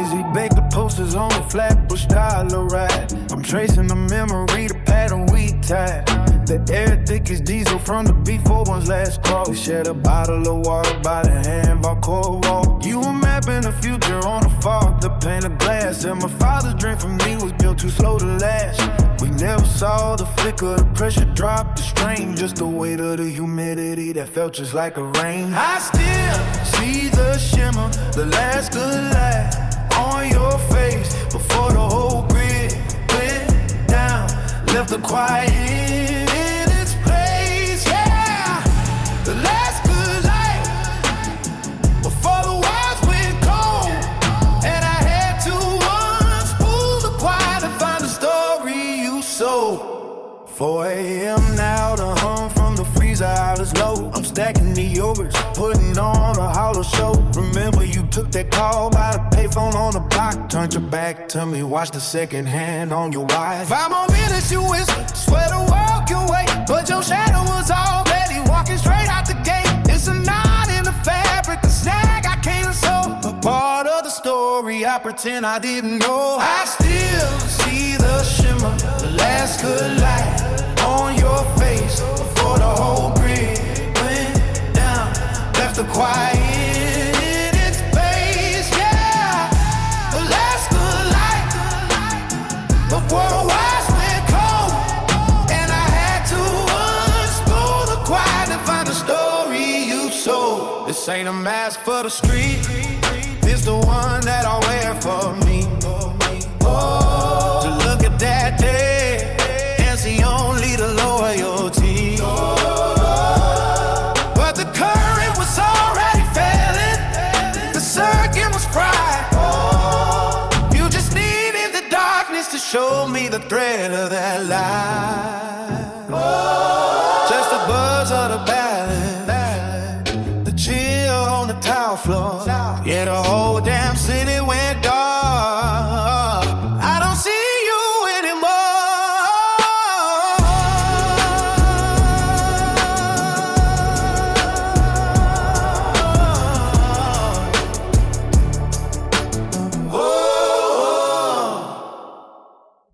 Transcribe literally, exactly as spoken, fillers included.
Easy bake the posters on the Flatbush dollar ride. I'm tracing the memory, the pattern we tied. The air thick as diesel from the B forty-one's last call. We shared a bottle of water by the handball cold wall. You were mapping the future on the fog, the pane of glass. And my father's dream for me was built too slow to last. We never saw the flicker, the pressure drop, the strain. Just the weight of the humidity that felt just like a rain. I still see the shimmer, the last good light on your face before the whole grid went down. Left the quiet in its place, yeah. The last good light before the walls went cold, and I had to unspool the quiet to find the story you sold. four a.m. now, the hum from the freezer out is low. I'm stacking the yogurts, putting on a hollow show. Remember you took that call by the payphone on the block. Turned your back to me, watch the second hand on your wife. Five more minutes you whispered, swear to walk your way, but your shadow was already walking straight out the gate. It's a knot in the fabric, a snag I can't sew. A part of the story I pretend I didn't know. I still see the shimmer, the last good light on your face before the whole grid went down. Left the quiet in its place, yeah. The last good light before the walls went cold, and I had to unspool the quiet to find the story you sold. This ain't a mask for the street, it's the one that I wear for me. Oh, to look at that day and see only the loyalty. But the current was already failing, the circuit was fried. You just needed the darkness to show me the thread of that lie. Just the buzz of the ballad, the chill on the tile floor.